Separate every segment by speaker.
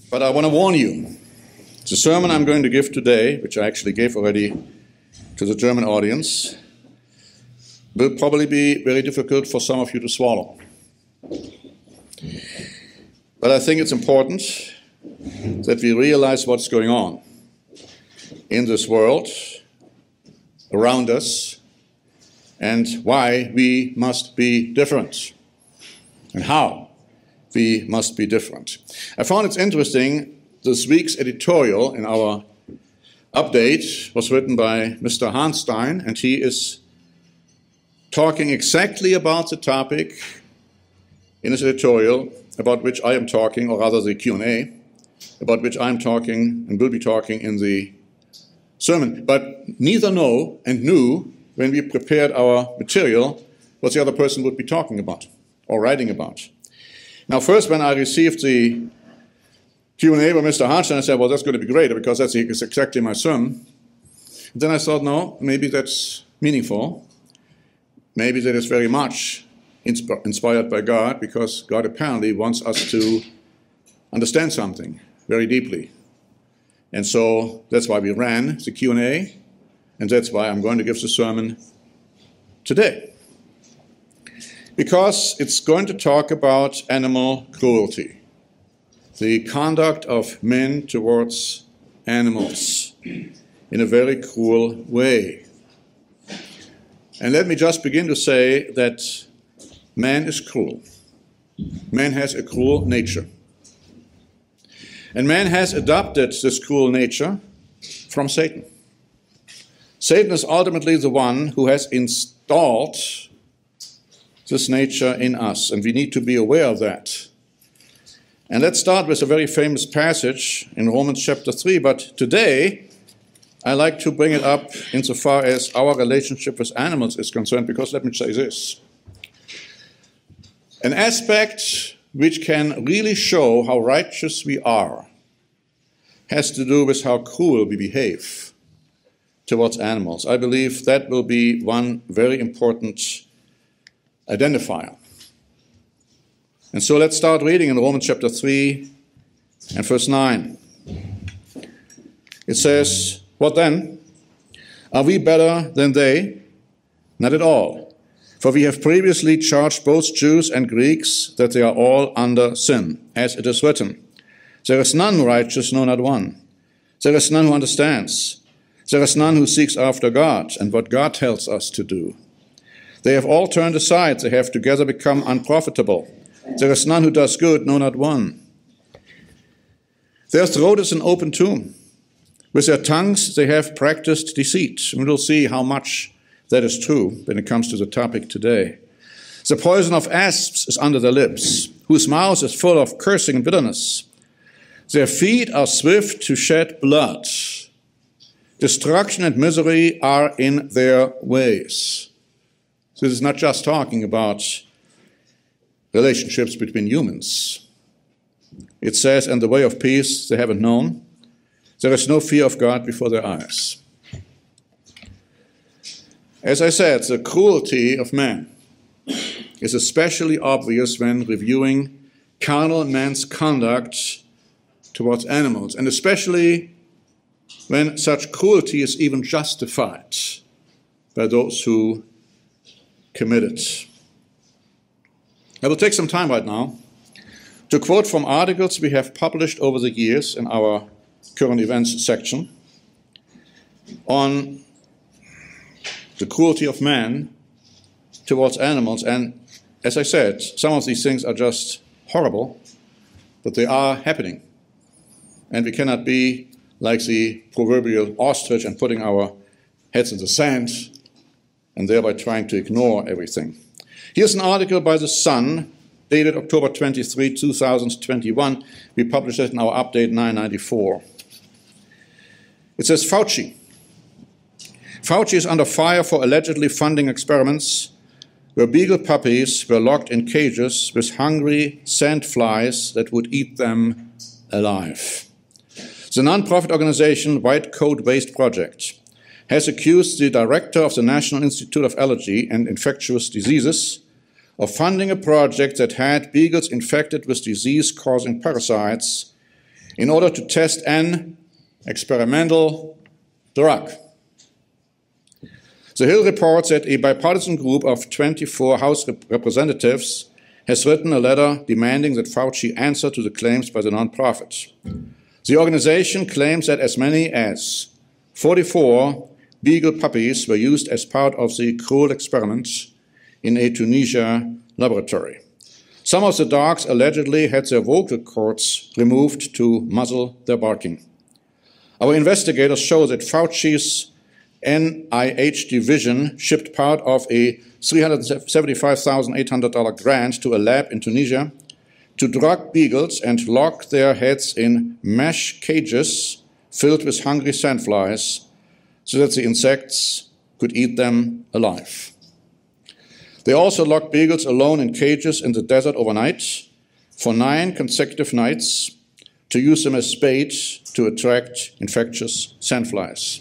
Speaker 1: But I want to warn you, the sermon I'm going to give today, which I actually gave already to the German audience, will probably be very difficult for some of you to swallow. But I think it's important that we realize what's going on in this world, around us, and why we must be different, and how we must be different. I found it interesting, this week's editorial in our update was written by Mr. Hahnstein, and he is talking exactly about the topic in his editorial about which I am talking, or rather the Q&A, about which I am talking and will be talking in the sermon. But neither know and knew when we prepared our material what the other person would be talking about or writing about. Now, first, when I received the Q&A by Mr. Hahnstein, I said, well, that's going to be great because that's exactly my sermon. And then I thought, no, maybe that's meaningful. Maybe that is very much inspired by God, because God apparently wants us to understand something very deeply. And so that's why we ran the Q&A, and that's why I'm going to give the sermon today. Because it's going to talk about animal cruelty, the conduct of men towards animals in a very cruel way. And let me just begin to say that man is cruel. Man has a cruel nature. And man has adopted this cruel nature from Satan. Satan is ultimately the one who has installed this nature in us, and we need to be aware of that. And let's start with a very famous passage in Romans chapter 3, but today I like to bring it up insofar as our relationship with animals is concerned, because let me say this. An aspect which can really show how righteous we are has to do with how cruel we behave towards animals. I believe that will be one very important identifier. And so let's start reading in Romans chapter 3 and verse 9. It says, "What then? Are we better than they? Not at all. For we have previously charged both Jews and Greeks that they are all under sin, as it is written, 'There is none righteous, no, not one. There is none who understands. There is none who seeks after God and what God tells us to do. They have all turned aside. They have together become unprofitable. There is none who does good, no, not one. Their throat is an open tomb. With their tongues they have practiced deceit.'" And we'll see how much that is true when it comes to the topic today. "The poison of asps is under their lips, whose mouth is full of cursing and bitterness. Their feet are swift to shed blood. Destruction and misery are in their ways." So this is not just talking about relationships between humans. It says, "And the way of peace they haven't known. There is no fear of God before their eyes." As I said, the cruelty of man is especially obvious when reviewing carnal man's conduct towards animals, and especially when such cruelty is even justified by those who commit it. I will take some time right now to quote from articles we have published over the years in our current events section on the cruelty of man towards animals. And as I said, some of these things are just horrible, but they are happening. And we cannot be like the proverbial ostrich and putting our heads in the sand and thereby trying to ignore everything. Here's an article by The Sun, dated October 23, 2021. We published it in our update 994. It says, Fauci is under fire for allegedly funding experiments where beagle puppies were locked in cages with hungry sandflies that would eat them alive. The non-profit organization White Coat Waste Project has accused the director of the National Institute of Allergy and Infectious Diseases of funding a project that had beagles infected with disease-causing parasites in order to test an experimental drug. The Hill reports that a bipartisan group of 24 House representatives has written a letter demanding that Fauci answer to the claims by the nonprofit. The organization claims that as many as 44 beagle puppies were used as part of the cruel experiment in a Tunisia laboratory. Some of the dogs allegedly had their vocal cords removed to muzzle their barking. Our investigators show that Fauci's NIH division shipped part of a $375,800 grant to a lab in Tunisia to drug beagles and lock their heads in mesh cages filled with hungry sandflies so that the insects could eat them alive. They also locked beagles alone in cages in the desert overnight for 9 consecutive nights to use them as bait to attract infectious sandflies.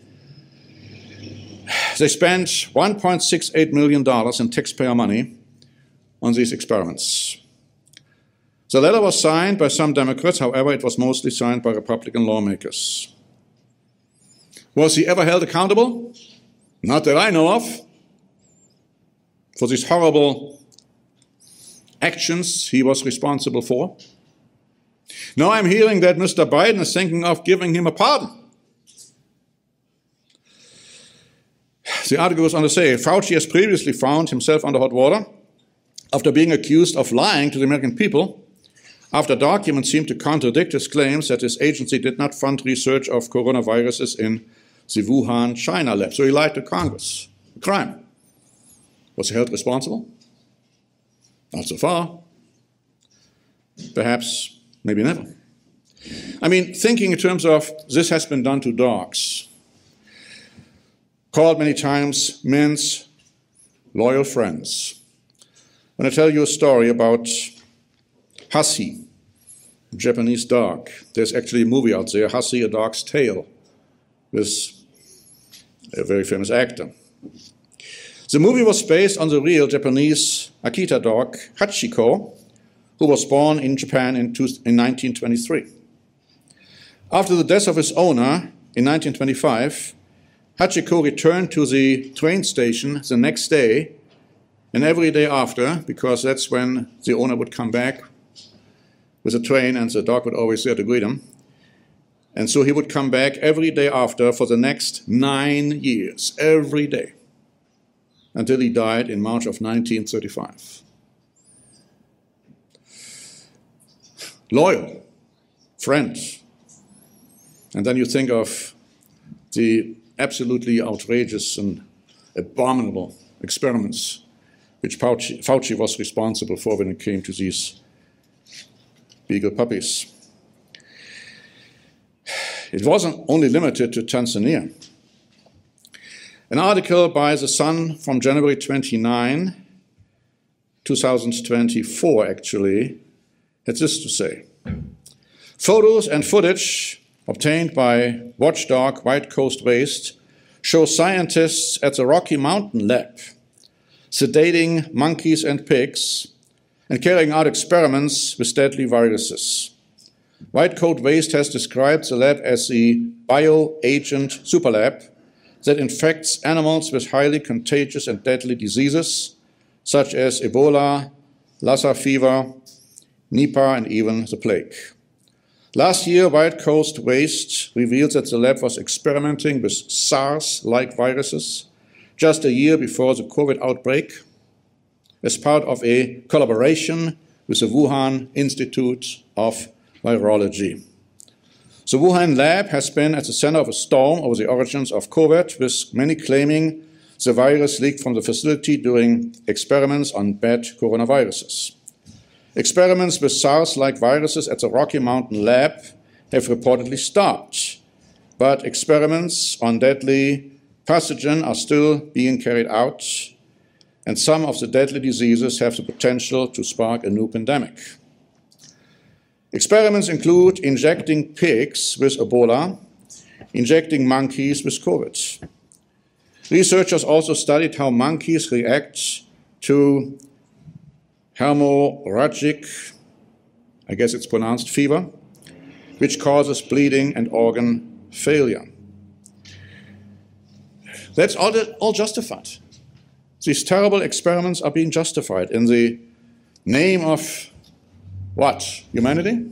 Speaker 1: They spent $1.68 million in taxpayer money on these experiments. The letter was signed by some Democrats, however, it was mostly signed by Republican lawmakers. Was he ever held accountable? Not that I know of. For these horrible actions he was responsible for. Now I'm hearing that Mr. Biden is thinking of giving him a pardon. The article goes on to say, Fauci has previously found himself under hot water after being accused of lying to the American people, after documents seemed to contradict his claims that his agency did not fund research of coronaviruses in the Wuhan, China lab. So he lied to Congress. A crime. Was he held responsible? Not so far. Perhaps, maybe never. I mean, thinking in terms of this has been done to dogs, called many times men's loyal friends. I'm going to tell you a story about Hussie, a Japanese dog. There's actually a movie out there, Hussie, A Dog's Tale, with a very famous actor. The movie was based on the real Japanese Akita dog, Hachiko, who was born in Japan in 1923. After the death of his owner in 1925, Hachiko returned to the train station the next day and every day after, because that's when the owner would come back with a train and the dog would always there to greet him. And so he would come back every day after for the next 9 years, every day, until he died in March of 1935. Loyal, friend. And then you think of the absolutely outrageous and abominable experiments which Fauci was responsible for when it came to these beagle puppies. It wasn't only limited to Tanzania. An article by The Sun from January 29, 2024, actually, had this to say. Photos and footage obtained by watchdog White Coast Waste show scientists at the Rocky Mountain Lab sedating monkeys and pigs and carrying out experiments with deadly viruses. White Coat Waste has described the lab as the bioagent superlab that infects animals with highly contagious and deadly diseases such as Ebola, Lassa fever, Nipah, and even the plague. Last year, White Coast Waste revealed that the lab was experimenting with SARS-like viruses just a year before the COVID outbreak as part of a collaboration with the Wuhan Institute of Virology. The Wuhan lab has been at the center of a storm over the origins of COVID, with many claiming the virus leaked from the facility during experiments on bat coronaviruses. Experiments with SARS-like viruses at the Rocky Mountain Lab have reportedly stopped, but experiments on deadly pathogen are still being carried out, and some of the deadly diseases have the potential to spark a new pandemic. Experiments include injecting pigs with Ebola, injecting monkeys with COVID. Researchers also studied how monkeys react to hemorrhagic, I guess it's pronounced fever, which causes bleeding and organ failure. That's all justified. These terrible experiments are being justified in the name of what? Humanity?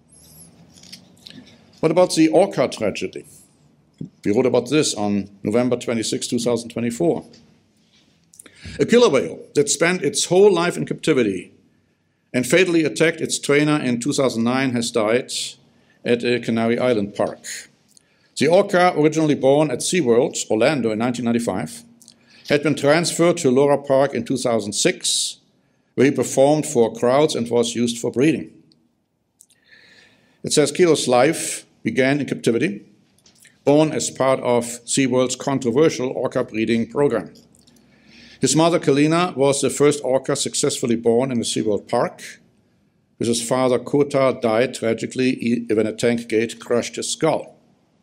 Speaker 1: What about the orca tragedy? We wrote about this on November 26, 2024. A killer whale that spent its whole life in captivity and fatally attacked its trainer in 2009 has died at a Canary Island park. The orca, originally born at SeaWorld, Orlando in 1995, had been transferred to Lora Park in 2006, where he performed for crowds and was used for breeding. It says Kilo's life began in captivity, born as part of SeaWorld's controversial orca breeding program. His mother, Kalina, was the first orca successfully born in a SeaWorld park, with his father, Kota, died tragically when a tank gate crushed his skull.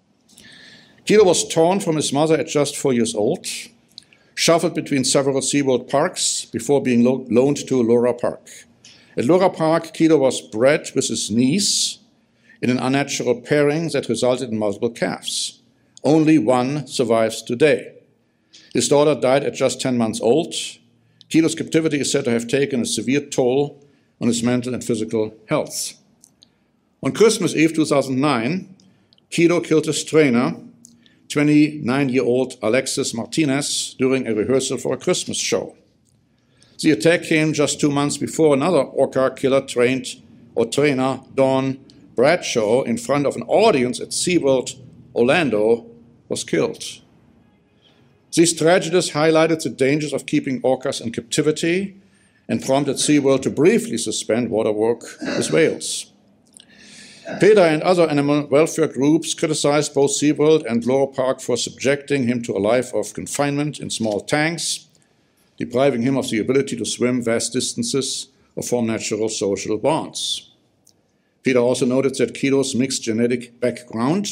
Speaker 1: Kilo was torn from his mother at just 4 years old, shuffled between several SeaWorld parks before being loaned to Lora Park. At Lora Park, Kilo was bred with his niece in an unnatural pairing that resulted in multiple calves. Only one survives today. His daughter died at just 10 months old. Kilo's captivity is said to have taken a severe toll on his mental and physical health. On Christmas Eve 2009, Kilo killed his trainer, 29-year-old Alexis Martinez, during a rehearsal for a Christmas show. The attack came just 2 months before another orca killer trainer, Dawn Bradshaw, in front of an audience at SeaWorld Orlando, was killed. These tragedies highlighted the dangers of keeping orcas in captivity and prompted SeaWorld to briefly suspend water work with whales. PETA and other animal welfare groups criticized both SeaWorld and Lora Park for subjecting him to a life of confinement in small tanks, depriving him of the ability to swim vast distances or form natural social bonds. PETA also noted that Kilo's mixed genetic background,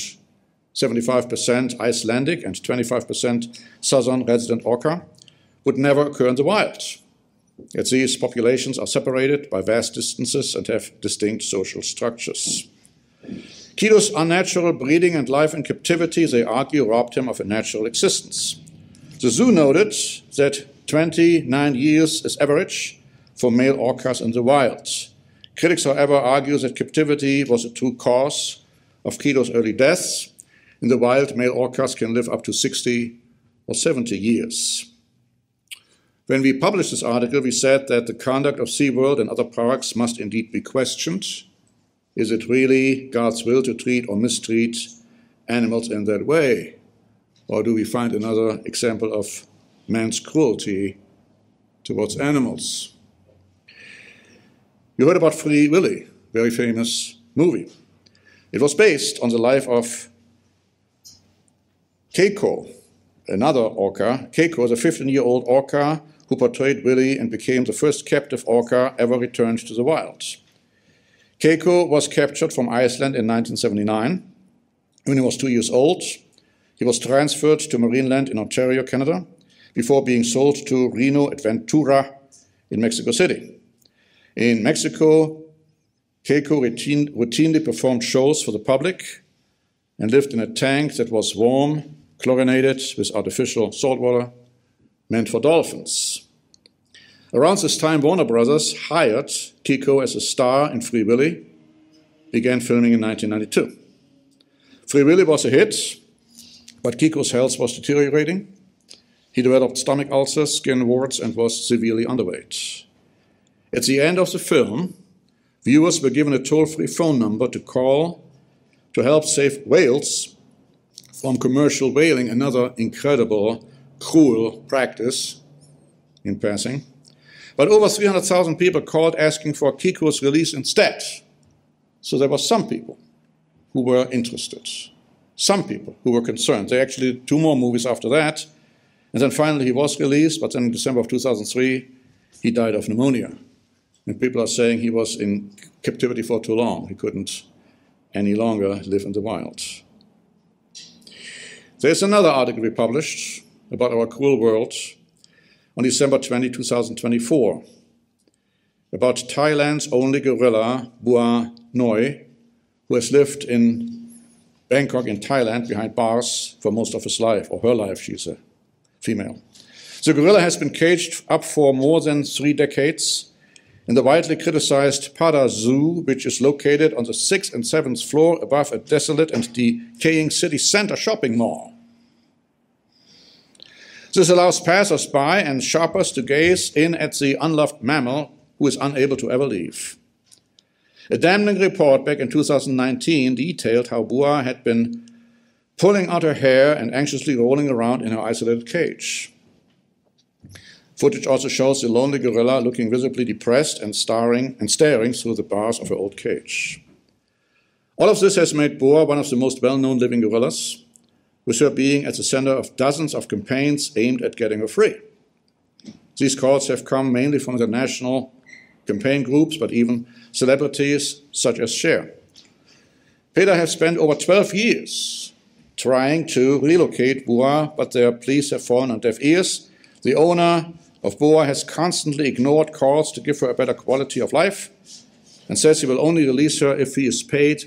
Speaker 1: 75% Icelandic and 25% southern resident orca, would never occur in the wild, as these populations are separated by vast distances and have distinct social structures. Kilo's unnatural breeding and life in captivity, they argue, robbed him of a natural existence. The zoo noted that 29 years is average for male orcas in the wild. Critics, however, argue that captivity was a true cause of Kilo's early deaths. In the wild, male orcas can live up to 60 or 70 years. When we published this article, we said that the conduct of SeaWorld and other parks must indeed be questioned. Is it really God's will to treat or mistreat animals in that way? Or do we find another example of man's cruelty towards animals? You heard about Free Willy, very famous movie. It was based on the life of Keiko, another orca. Keiko is a 15-year-old orca who portrayed Willy and became the first captive orca ever returned to the wild. Keiko was captured from Iceland in 1979. When he was 2 years old, he was transferred to Marineland in Ontario, Canada, before being sold to Reno Adventura in Mexico City. In Mexico, Keiko routinely performed shows for the public and lived in a tank that was warm, chlorinated with artificial saltwater, meant for dolphins. Around this time, Warner Brothers hired Keiko as a star in Free Willy, began filming in 1992. Free Willy was a hit, but Keiko's health was deteriorating. He developed stomach ulcers, skin warts, and was severely underweight. At the end of the film, viewers were given a toll-free phone number to call to help save whales from commercial whaling, another incredible, cruel practice in passing. But over 300,000 people called asking for Keiko's release instead. So there were some people who were interested, some people who were concerned. There actually did 2 more movies after that. And then finally he was released, but then in December of 2003, he died of pneumonia. And people are saying he was in captivity for too long. He couldn't any longer live in the wild. There's another article we published about our cruel world on December 20, 2024, about Thailand's only gorilla, Bua Noi, who has lived in Bangkok in Thailand behind bars for most of his life, or her life. She's a female. The gorilla has been caged up for more than 3 decades in the widely criticized Pada Zoo, which is located on the 6th and 7th floor above a desolate and decaying city center shopping mall. This allows passers-by and shoppers to gaze in at the unloved mammal who is unable to ever leave. A damning report back in 2019 detailed how Bua had been pulling out her hair and anxiously rolling around in her isolated cage. Footage also shows the lonely gorilla looking visibly depressed and staring through the bars of her old cage. All of this has made Bua one of the most well-known living gorillas, with her being at the center of dozens of campaigns aimed at getting her free. These calls have come mainly from international campaign groups, but even celebrities such as Cher. PETA have spent over 12 years trying to relocate Bua, but their pleas have fallen on deaf ears. The owner of Bua has constantly ignored calls to give her a better quality of life and says he will only release her if he is paid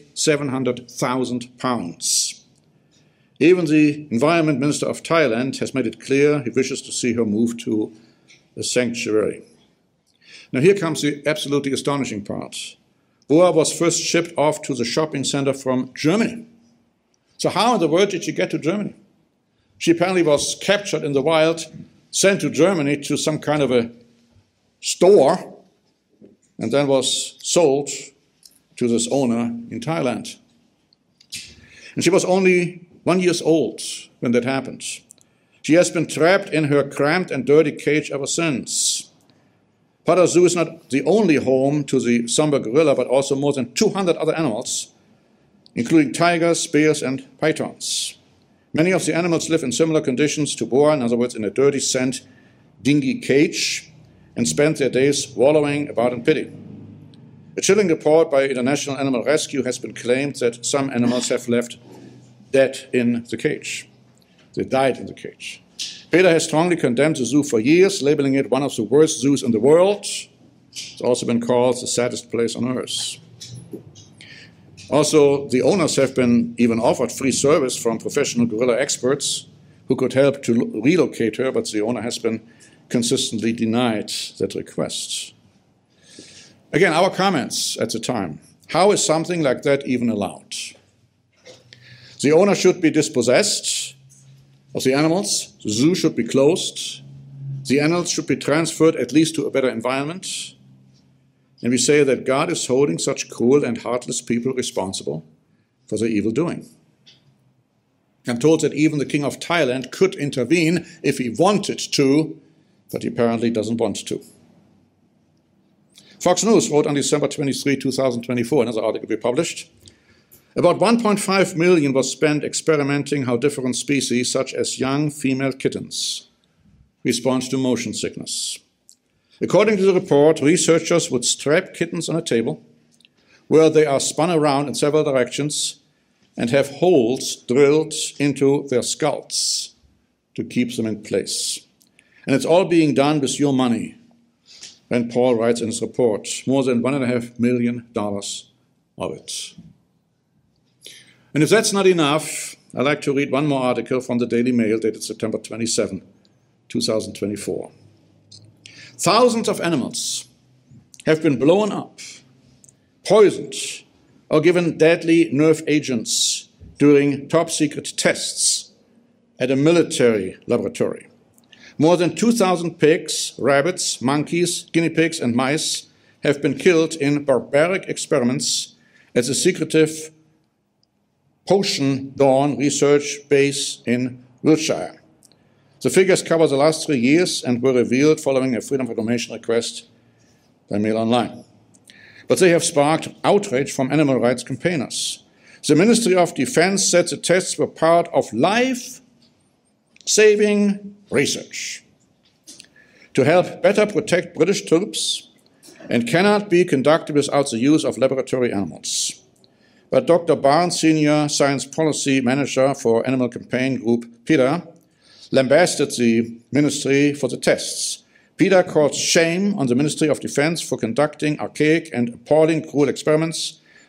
Speaker 1: £700,000. Even the Environment Minister of Thailand has made it clear he wishes to see her move to a sanctuary. Now here comes the absolutely astonishing part. Bua was first shipped off to the shopping center from Germany. So how in the world did she get to Germany? She apparently was captured in the wild, sent to Germany to some kind of a store, and then was sold to this owner in Thailand. And she was only 1 year old when that happened. She has been trapped in her cramped and dirty cage ever since. Pada Zoo is not the only home to the somber gorilla, but also more than 200 other animals, including tigers, bears, and pythons. Many of the animals live in similar conditions to Bua, in other words, in a dirty, sand, dingy cage, and spend their days wallowing about in pity. A chilling report by International Animal Rescue has been claimed that some animals have left dead in the cage. They died in the cage. PETA has strongly condemned the zoo for years, labeling it one of the worst zoos in the world. It's also been called the saddest place on earth. Also, the owners have been even offered free service from professional gorilla experts who could help to relocate her, but the owner has been consistently denied that request. Again, our comments at the time. How is something like that even allowed? The owner should be dispossessed of the animals, the zoo should be closed, the animals should be transferred at least to a better environment, and we say that God is holding such cruel and heartless people responsible for their evil doing. I'm told that even the King of Thailand could intervene if he wanted to, but he apparently doesn't want to. Fox News wrote on December 23, 2024, another article we published, about 1.5 million was spent experimenting how different species, such as young female kittens, respond to motion sickness. According to the report, researchers would strap kittens on a table where they are spun around in several directions and have holes drilled into their skulls to keep them in place. And it's all being done with your money. And Paul writes in his report, more than $1.5 million of it. And if that's not enough, I'd like to read one more article from the Daily Mail dated September 27, 2024. Thousands of animals have been blown up, poisoned, or given deadly nerve agents during top-secret tests at a military laboratory. More than 2,000 pigs, rabbits, monkeys, guinea pigs, and mice have been killed in barbaric experiments at the secretive Potion Dawn research base in Wiltshire. The figures cover the last 3 years and were revealed following a Freedom of Information request by Mail Online. But they have sparked outrage from animal rights campaigners. The Ministry of Defense said the tests were part of life-saving research to help better protect British troops and cannot be conducted without the use of laboratory animals. But Dr. Barnes, Senior Science Policy Manager for Animal Campaign Group PETA, lambasted the ministry for the tests. PETA called shame on the Ministry of Defense for conducting archaic and appalling cruel experiments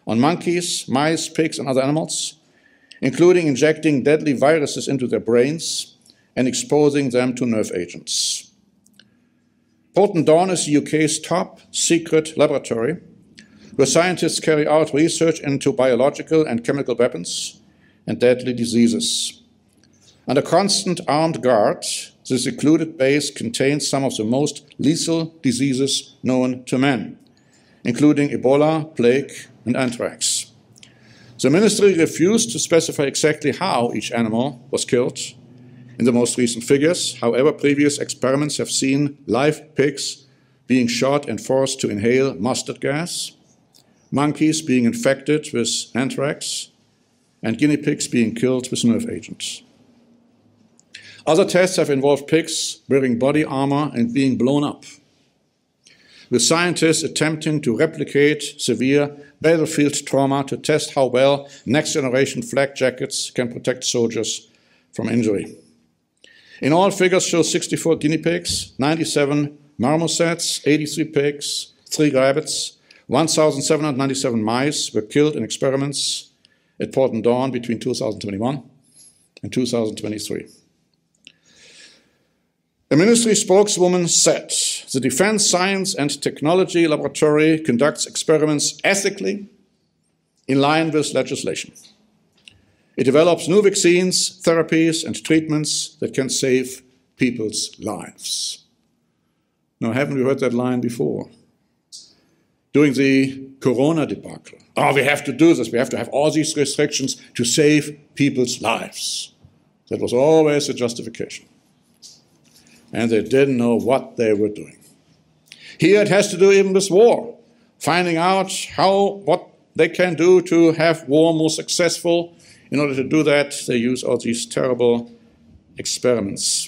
Speaker 1: on monkeys, mice, pigs, and other animals, including injecting deadly viruses into their brains and exposing them to nerve agents. Porton Dawn is the UK's top secret laboratory where scientists carry out research into biological and chemical weapons and deadly diseases. Under constant armed guard, the secluded base contains some of the most lethal diseases known to man, including Ebola, plague, and anthrax. The ministry refused to specify exactly how each animal was killed in the most recent figures. However, previous experiments have seen live pigs being shot and forced to inhale mustard gas, monkeys being infected with anthrax, and guinea pigs being killed with nerve agents. Other tests have involved pigs wearing body armor and being blown up, with scientists attempting to replicate severe battlefield trauma to test how well next-generation flak jackets can protect soldiers from injury. In all, figures show 64 guinea pigs, 97 marmosets, 83 pigs, 3 rabbits, 1,797 mice were killed in experiments at Porton Dawn between 2021 and 2023. A ministry spokeswoman said, "The Defense Science and Technology Laboratory conducts experiments ethically in line with legislation. It develops new vaccines, therapies, and treatments that can save people's lives." Now, haven't we heard that line before? During the Corona debacle. Oh, we have to do this. We have to have all these restrictions to save people's lives. That was always the justification. And they didn't know what they were doing. Here it has to do even with war, finding out what they can do to have war more successful. In order to do that, they use all these terrible experiments.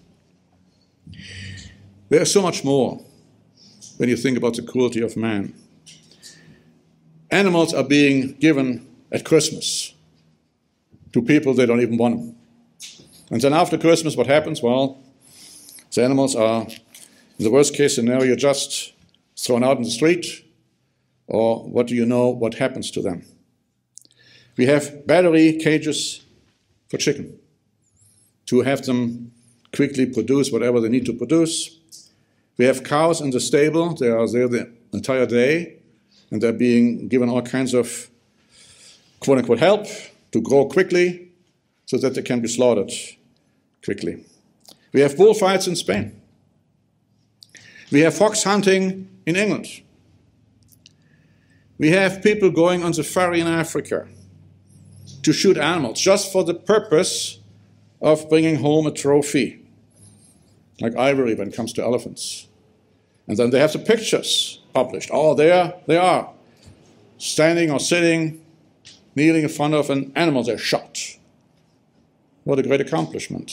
Speaker 1: There is so much more when you think about the cruelty of man. Animals are being given at Christmas to people they don't even want them. And then after Christmas, what happens? Well, the animals are, in the worst case scenario, just thrown out in the street, or what do you know what happens to them? We have battery cages for chicken to have them quickly produce whatever they need to produce. We have cows in the stable. They are there the entire day, and they're being given all kinds of quote-unquote help to grow quickly so that they can be slaughtered quickly. We have bullfights in Spain. We have fox hunting in England. We have people going on safari in Africa to shoot animals just for the purpose of bringing home a trophy, like ivory when it comes to elephants. And then they have the pictures published. Oh, there they are, standing or sitting, kneeling in front of an animal they shot. What a great accomplishment.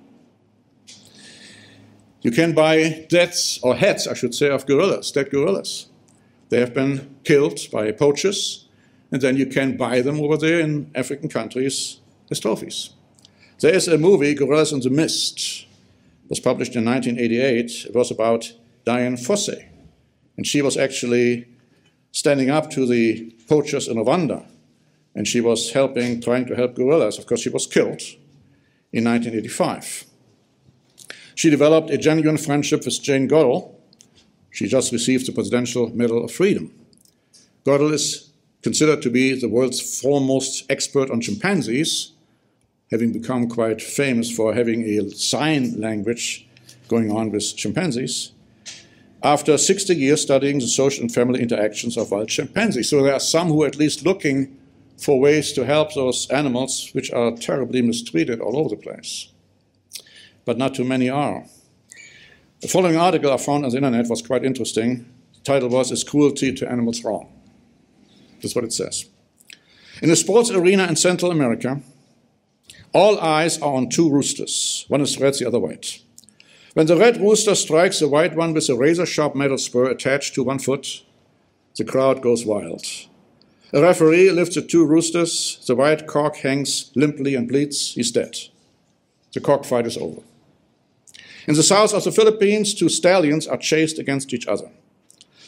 Speaker 1: You can buy heads, I should say, of gorillas, dead gorillas. They have been killed by poachers, and then you can buy them over there in African countries as trophies. There is a movie, Gorillas in the Mist. It was published in 1988. It was about Dian Fossey, and she was actually standing up to the poachers in Rwanda, and she was trying to help gorillas. Of course, she was killed in 1985. She developed a genuine friendship with Jane Goodall. She just received the Presidential Medal of Freedom. Goodall is considered to be the world's foremost expert on chimpanzees, having become quite famous for having a sign language going on with chimpanzees, after 60 years studying the social and family interactions of wild chimpanzees. So there are some who are at least looking for ways to help those animals which are terribly mistreated all over the place. But not too many are. The following article I found on the internet was quite interesting. The title was, "Is Cruelty to Animals Wrong?" That's what it says. In a sports arena in Central America, all eyes are on 2 roosters. One is red, the other white. When the red rooster strikes the white one with a razor-sharp metal spur attached to one foot, the crowd goes wild. A referee lifts the 2 roosters. The white cock hangs limply and bleeds. He's dead. The cockfight is over. In the south of the Philippines, 2 stallions are chased against each other.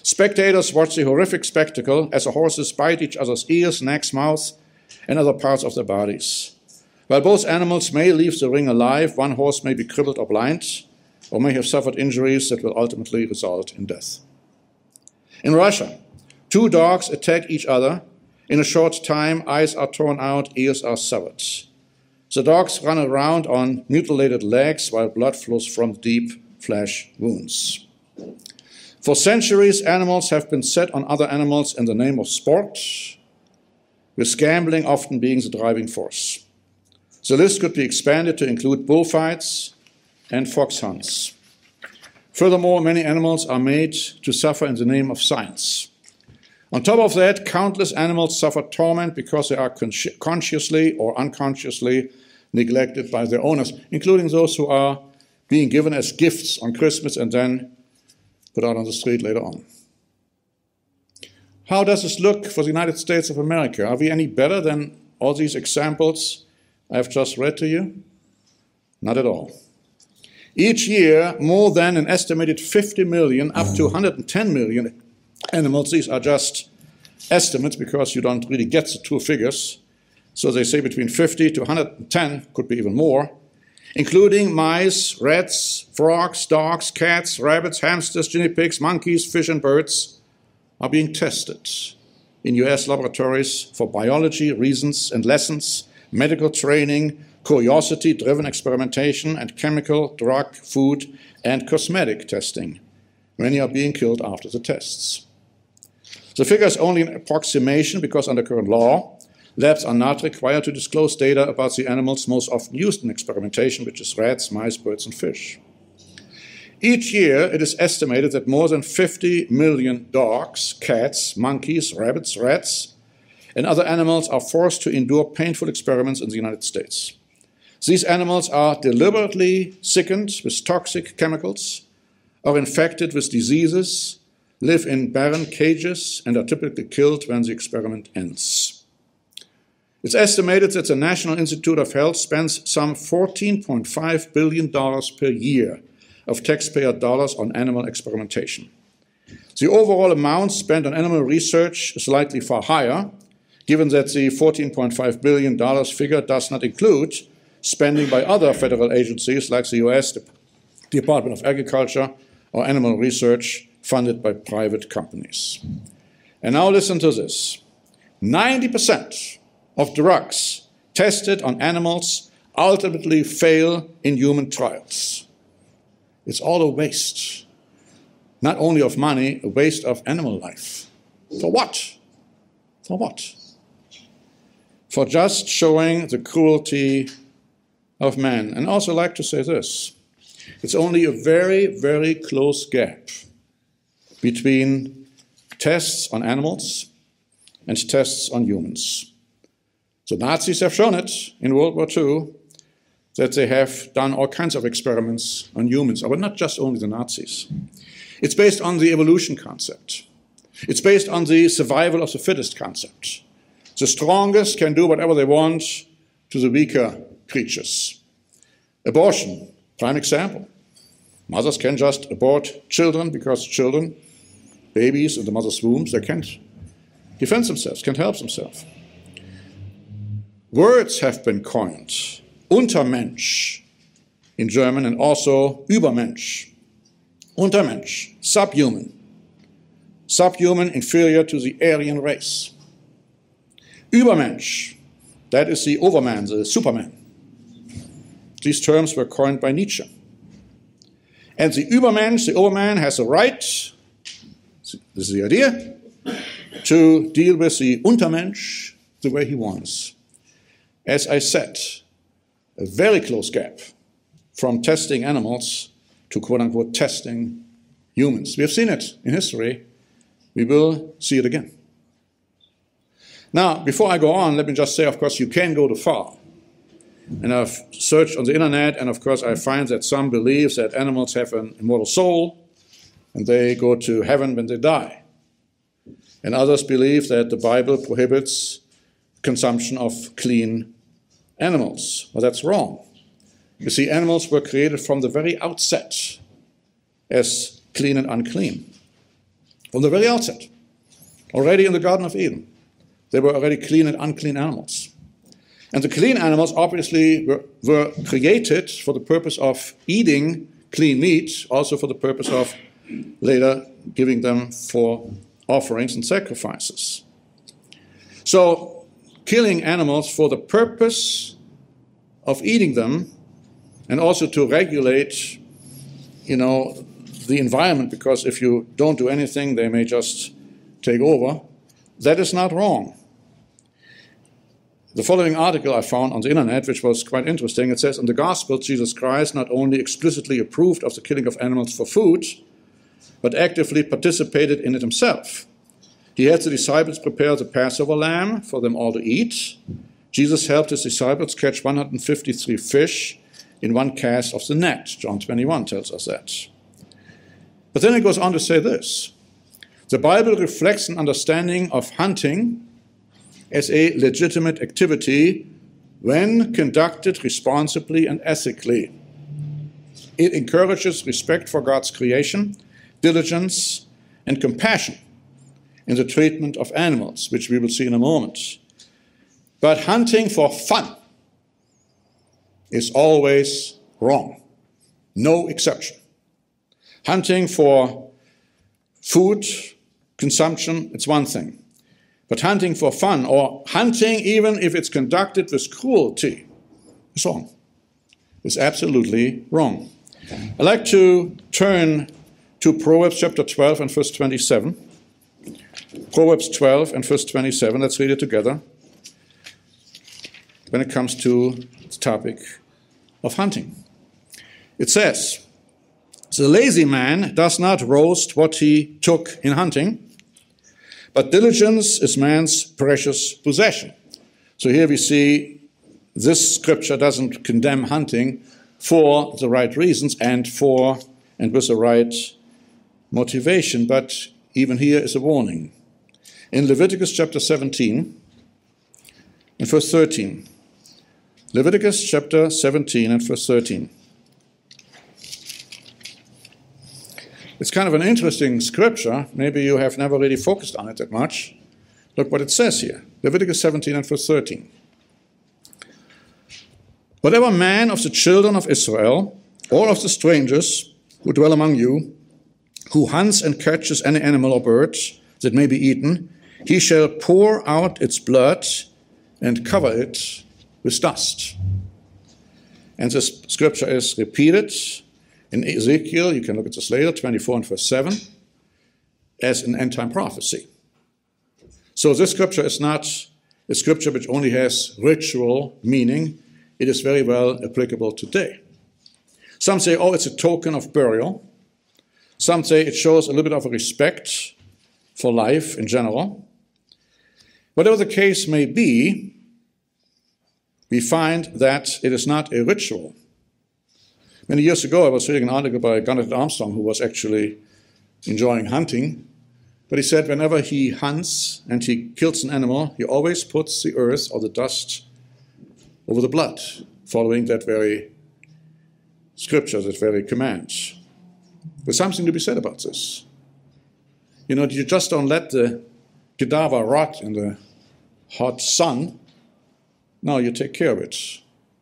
Speaker 1: Spectators watch the horrific spectacle as the horses bite each other's ears, necks, mouths, and other parts of their bodies. While both animals may leave the ring alive, one horse may be crippled or blind, or may have suffered injuries that will ultimately result in death. In Russia, 2 dogs attack each other. In a short time, eyes are torn out, ears are severed. The dogs run around on mutilated legs while blood flows from deep flesh wounds. For centuries, animals have been set on other animals in the name of sport, with gambling often being the driving force. The list could be expanded to include bullfights and fox hunts. Furthermore, many animals are made to suffer in the name of science. On top of that, countless animals suffer torment because they are consciously or unconsciously neglected by their owners, including those who are being given as gifts on Christmas and then put out on the street later on. How does this look for the United States of America? Are we any better than all these examples I've just read to you? Not at all. Each year, more than an estimated 50 million, up to 110 million animals, these are just estimates because you don't really get the true figures, so they say between 50 to 110, could be even more, including mice, rats, frogs, dogs, cats, rabbits, hamsters, guinea pigs, monkeys, fish, and birds, are being tested in US laboratories for biology reasons and lessons, medical training, curiosity-driven experimentation, and chemical, drug, food, and cosmetic testing. Many are being killed after the tests. The figure is only an approximation because under current law, labs are not required to disclose data about the animals most often used in experimentation, which is rats, mice, birds, and fish. Each year, it is estimated that more than 50 million dogs, cats, monkeys, rabbits, rats, and other animals are forced to endure painful experiments in the United States. These animals are deliberately sickened with toxic chemicals, are infected with diseases, live in barren cages, and are typically killed when the experiment ends. It's estimated that the National Institute of Health spends some $14.5 billion per year of taxpayer dollars on animal experimentation. The overall amount spent on animal research is likely far higher, given that the $14.5 billion figure does not include spending by other federal agencies like the US Department of Agriculture or animal research funded by private companies. And now listen to this. 90% of drugs tested on animals ultimately fail in human trials. It's all a waste, not only of money, a waste of animal life. For what? For what? For just showing the cruelty of man. And I also like to say this. It's only a very, very close gap between tests on animals and tests on humans. The Nazis have shown it in World War II that they have done all kinds of experiments on humans, but not just only the Nazis. It's based on the evolution concept. It's based on the survival of the fittest concept. The strongest can do whatever they want to the weaker creatures. Abortion, prime example. Mothers can just abort children because children, babies in the mother's wombs, they can't defend themselves, can't help themselves. Words have been coined. Untermensch in German and also Übermensch. Untermensch, subhuman. Subhuman, inferior to the Aryan race. Übermensch, that is the Overman, the Superman. These terms were coined by Nietzsche. And the Übermensch, the Overman, has a right, this is the idea, to deal with the Untermensch the way he wants. As I said, a very close gap from testing animals to quote-unquote testing humans. We have seen it in history. We will see it again. Now, before I go on, let me just say, of course, you can go too far. And I've searched on the internet, and of course I find that some believe that animals have an immortal soul, and they go to heaven when they die. And others believe that the Bible prohibits consumption of clean animals. Well, that's wrong. You see, animals were created from the very outset as clean and unclean. From the very outset, already in the Garden of Eden, there were already clean and unclean animals. And the clean animals obviously were created for the purpose of eating clean meat, also for the purpose of later giving them for offerings and sacrifices. So, killing animals for the purpose of eating them and also to regulate, the environment, because if you don't do anything, they may just take over. That is not wrong. The following article I found on the internet, which was quite interesting, it says, in the Gospel, Jesus Christ not only explicitly approved of the killing of animals for food, but actively participated in it himself. He had the disciples prepare the Passover lamb for them all to eat. Jesus helped his disciples catch 153 fish in one cast of the net. John 21 tells us that. But then it goes on to say this. The Bible reflects an understanding of hunting as a legitimate activity when conducted responsibly and ethically. It encourages respect for God's creation, diligence, and compassion in the treatment of animals, which we will see in a moment. But hunting for fun is always wrong. No exception. Hunting for food consumption, it's one thing. But hunting for fun, or hunting even if it's conducted with cruelty, is wrong. It's absolutely wrong. I'd like to turn to Proverbs chapter 12 and verse 27. Proverbs 12 and verse 27, let's read it together. When it comes to the topic of hunting. It says, the lazy man does not roast what he took in hunting, but diligence is man's precious possession. So here we see this scripture doesn't condemn hunting for the right reasons and with the right motivation, but even here is a warning. In Leviticus chapter 17 and verse 13. Leviticus chapter 17 and verse 13. It's kind of an interesting scripture. Maybe you have never really focused on it that much. Look what it says here. Leviticus 17 and verse 13. Whatever man of the children of Israel, or of the strangers who dwell among you, who hunts and catches any animal or bird that may be eaten, he shall pour out its blood and cover it with dust. And this scripture is repeated in Ezekiel, you can look at this later, 24 and verse 7, as an end-time prophecy. So this scripture is not a scripture which only has ritual meaning. It is very well applicable today. Some say, it's a token of burial. Some say it shows a little bit of a respect for life in general. Whatever the case may be, we find that it is not a ritual. Many years ago, I was reading an article by Gunnar Armstrong, who was actually enjoying hunting. But he said whenever he hunts and he kills an animal, he always puts the earth or the dust over the blood, following that very scripture, that very command. There's something to be said about this. You just don't let the cadaver rot in the hot sun. No, you take care of it.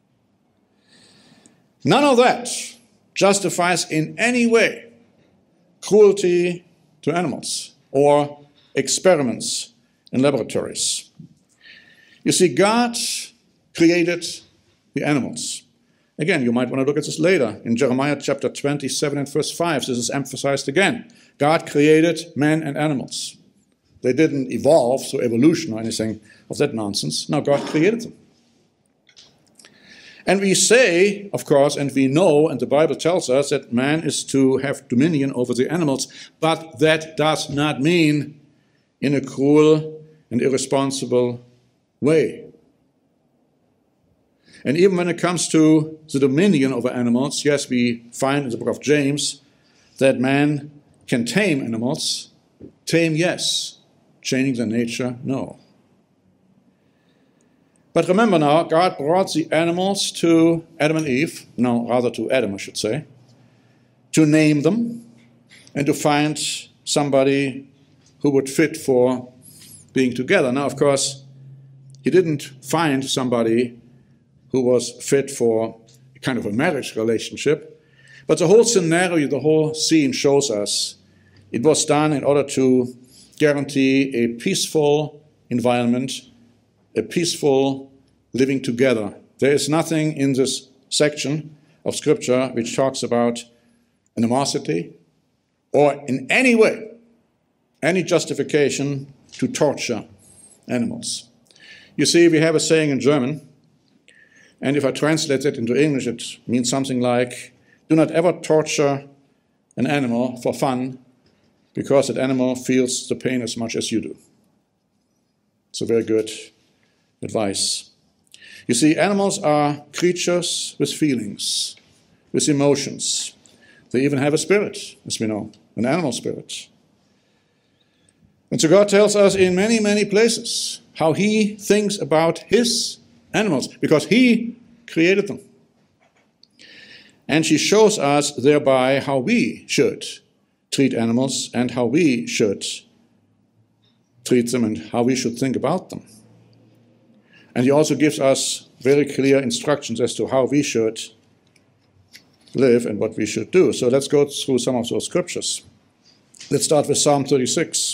Speaker 1: None of that justifies in any way cruelty to animals or experiments in laboratories. You see, God created the animals. Again, you might want to look at this later. In Jeremiah chapter 27 and verse 5, this is emphasized again. God created men and animals. They didn't evolve through evolution or anything of that nonsense. No, God created them. And we say, of course, and we know, and the Bible tells us that man is to have dominion over the animals, but that does not mean in a cruel and irresponsible way. And even when it comes to the dominion over animals, yes, we find in the book of James that man can tame animals. Tame, yes. Changing their nature, no. But remember now, God brought the animals to Adam and Eve, no, rather to Adam, I should say, to name them and to find somebody who would fit for being together. Now, of course, he didn't find somebody who was fit for kind of a marriage relationship, but the whole scenario, the whole scene shows us it was done in order to guarantee a peaceful environment, a peaceful living together. There is nothing in this section of Scripture which talks about animosity or in any way, any justification to torture animals. You see, we have a saying in German, and if I translate it into English, it means something like, do not ever torture an animal for fun, because that animal feels the pain as much as you do. It's a very good advice. You see, animals are creatures with feelings, with emotions. They even have a spirit, as we know, an animal spirit. And so God tells us in many, many places how he thinks about his animals, because he created them. And she shows us thereby how we should treat animals and how we should treat them and how we should think about them. And he also gives us very clear instructions as to how we should live and what we should do. So let's go through some of those scriptures. Let's start with Psalm 36.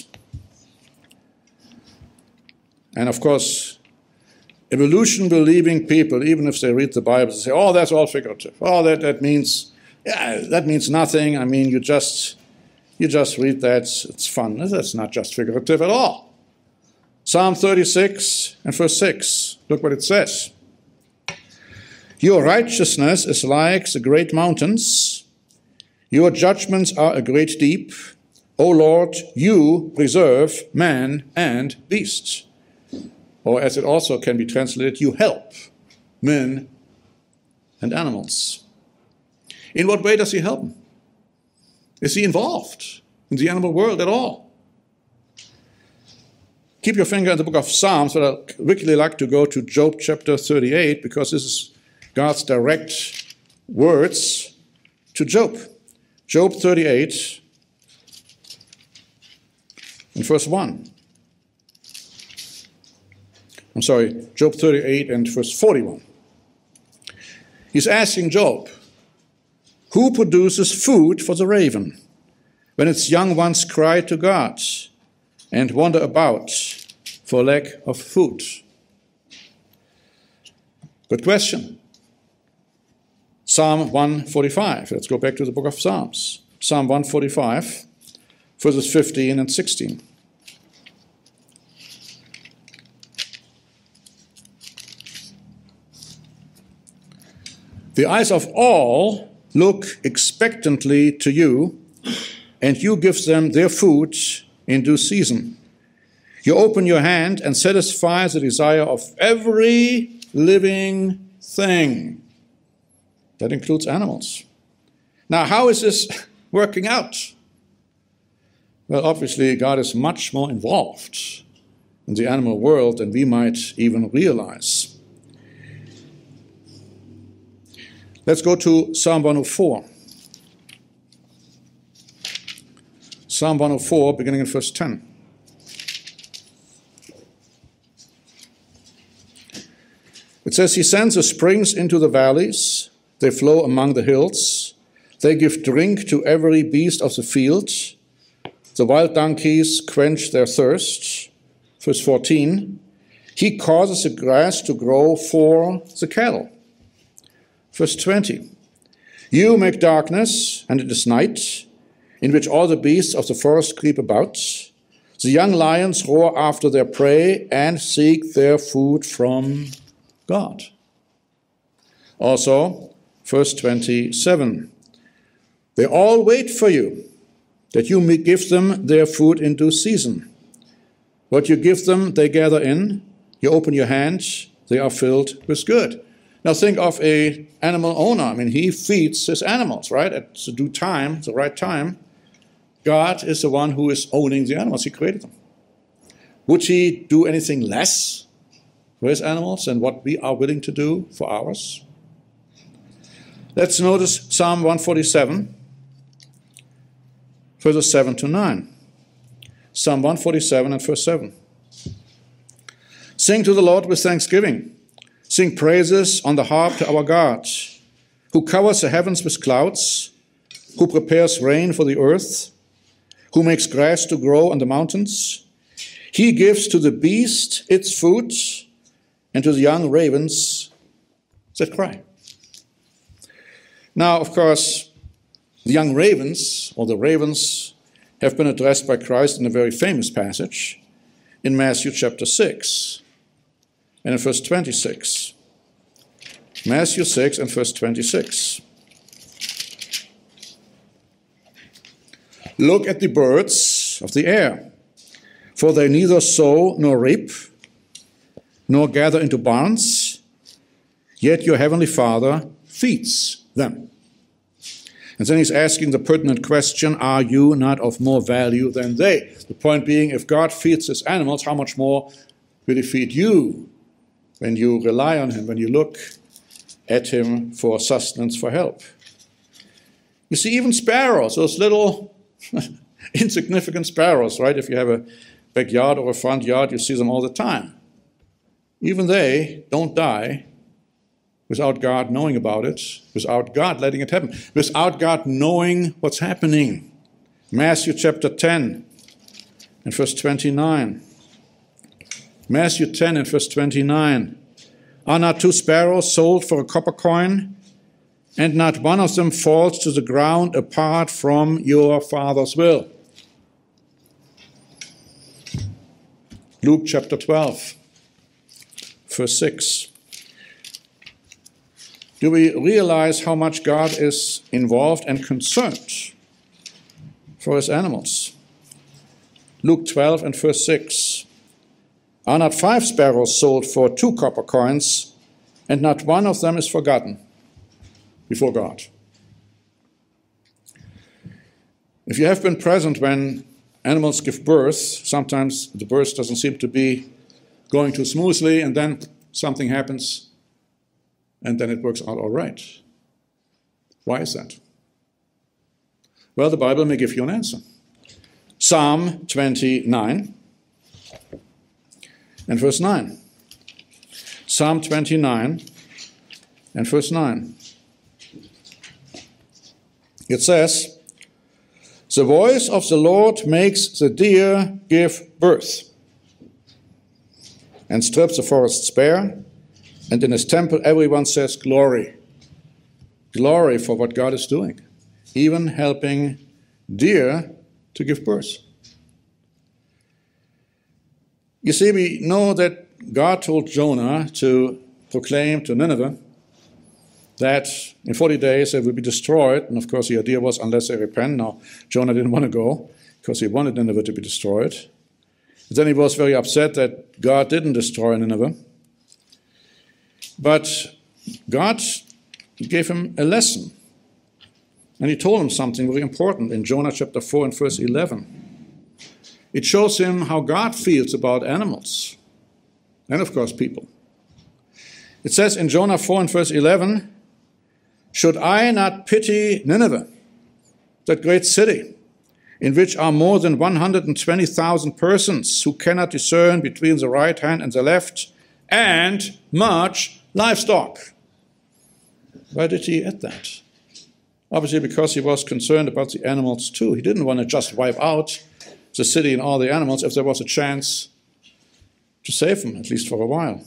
Speaker 1: And of course, evolution-believing people, even if they read the Bible, they say, oh, that's all figurative. Oh, that means nothing. I mean, you just read that. It's fun. That's not just figurative at all. Psalm 36 and verse 6. Look what it says. Your righteousness is like the great mountains. Your judgments are a great deep. O Lord, you preserve man and beast. Or as it also can be translated, you help men and animals. In what way does he help them? Is he involved in the animal world at all? Keep your finger in the book of Psalms, but I'd quickly like to go to Job chapter 38, because this is God's direct words to Job. Job 38 and verse 1. I'm sorry, Job 38 and verse 41. He's asking Job, who produces food for the raven when its young ones cry to God and wander about for lack of food? Good question. Psalm 145. Let's go back to the book of Psalms. Psalm 145, verses 15 and 16. The eyes of all look expectantly to you, and you give them their food in due season. You open your hand and satisfy the desire of every living thing. That includes animals. Now, how is this working out? Well, obviously, God is much more involved in the animal world than we might even realize. Let's go to Psalm 104. Psalm 104, beginning in verse 10. It says, he sends the springs into the valleys. They flow among the hills. They give drink to every beast of the field. The wild donkeys quench their thirst. Verse 14. He causes the grass to grow for the cattle. Verse 20. You make darkness, and it is night, in which all the beasts of the forest creep about. The young lions roar after their prey and seek their food from God. Also, verse 27. They all wait for you, that you may give them their food in due season. What you give them, they gather in. You open your hands, they are filled with good. Now think of an animal owner. I mean, he feeds his animals, right? At the due time, the right time. God is the one who is owning the animals. He created them. Would he do anything less for his animals than what we are willing to do for ours? Let's notice Psalm 147, verses 7 to 9. Psalm 147 and verse 7. Sing to the Lord with thanksgiving. Sing praises on the harp to our God, who covers the heavens with clouds, who prepares rain for the earth, who makes grass to grow on the mountains. He gives to the beast its food, and to the young ravens that cry. Now, of course, the young ravens, or the ravens, have been addressed by Christ in a very famous passage in Matthew chapter 6 and in verse 26. Matthew 6 and verse 26. Look at the birds of the air, for they neither sow nor reap, nor gather into barns, yet your heavenly Father feeds them. And then he's asking the pertinent question, are you not of more value than they? The point being, if God feeds his animals, how much more will he feed you when you rely on him, when you look at him for sustenance, for help? You see, even sparrows, those little insignificant sparrows, right? If you have a backyard or a front yard, you see them all the time. Even they don't die without God knowing about it, without God letting it happen, without God knowing what's happening. Matthew chapter 10 and verse 29. Matthew 10 and verse 29. Are not 2 sparrows sold for a copper coin, and not one of them falls to the ground apart from your Father's will? Luke chapter 12, verse 6. Do we realize how much God is involved and concerned for his animals? Luke 12 and verse 6. Are not 5 sparrows sold for 2 copper coins, and not one of them is forgotten before God? If you have been present when animals give birth, sometimes the birth doesn't seem to be going too smoothly, and then something happens, and then it works out all right. Why is that? Well, the Bible may give you an answer. Psalm 29 and verse 9. Psalm 29 and verse 9. It says, the voice of the Lord makes the deer give birth, and strips the forests bare, and in his temple everyone says glory. Glory for what God is doing, even helping deer to give birth. You see, we know that God told Jonah to proclaim to Nineveh that in 40 days they will be destroyed. And of course the idea was, unless they repent. Now, Jonah didn't want to go because he wanted Nineveh to be destroyed. Then he was very upset that God didn't destroy Nineveh. But God gave him a lesson. And he told him something very important in Jonah chapter 4 and verse 11. It shows him how God feels about animals and, of course, people. It says in Jonah 4 and verse 11, should I not pity Nineveh, that great city, in which are more than 120,000 persons who cannot discern between the right hand and the left, and much livestock? Why did he add that? Obviously because he was concerned about the animals too. He didn't want to just wipe out the city and all the animals if there was a chance to save them, at least for a while.